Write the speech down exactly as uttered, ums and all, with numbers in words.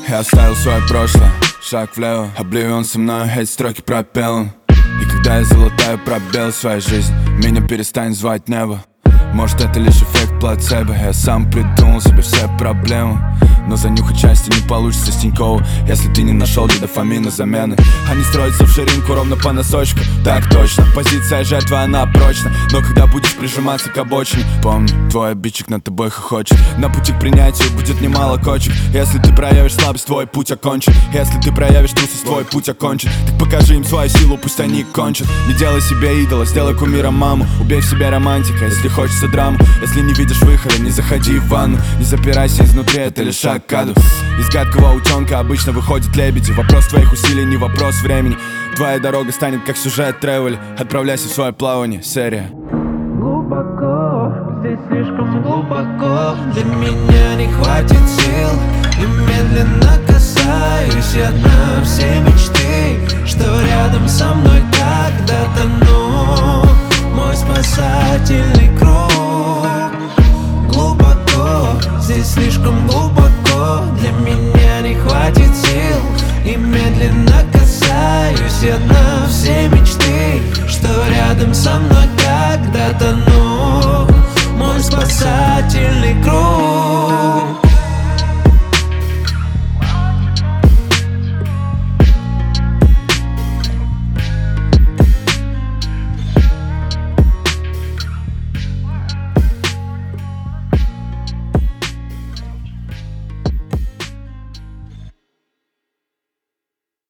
Я оставил свое прошлое, шаг влево. Обливион со мной, эти строки пропел он. И когда я залатаю пробел в своей жизни, меня перестанет звать небо. Может, это лишь эффект плацебо. Я сам придумал себе все проблемы, но занюхать счастье не получится с Тинькова, если ты не нашел для дофамина замены. Они строятся в ширинку ровно по носочку. Так точно, позиция жертвы, она прочна. Но когда будешь прижиматься к обочине, помни, твой обидчик над тобой хохочет. На пути к принятию будет немало кочек. Если ты проявишь слабость, твой путь окончен. Если ты проявишь трусость, твой путь окончен. Так покажи им свою силу, пусть они кончат. Не делай себе идола, сделай кумира маму. Убей в себя романтика, если хочется драму. Если не видишь выхода, не заходи в ванну. Не запирайся изнутри, это лишь шаг к аду. Из гадкого утенка обычно выходят лебеди. Вопрос твоих усилий, не вопрос времени. Твоя дорога станет как сюжет тревеля. Отправляйся в свое плавание, серия. Глубоко, здесь слишком глубоко. Для меня не хватит сил. И медленно касаюсь я дна. Все мечты, что рядом со мной когда-то, ну, мой спасательный круг. Глубоко, здесь слишком глубоко. Для меня не хватит сил. И медленно касаюсь я дна. Все мечты, что рядом со мной когда-то,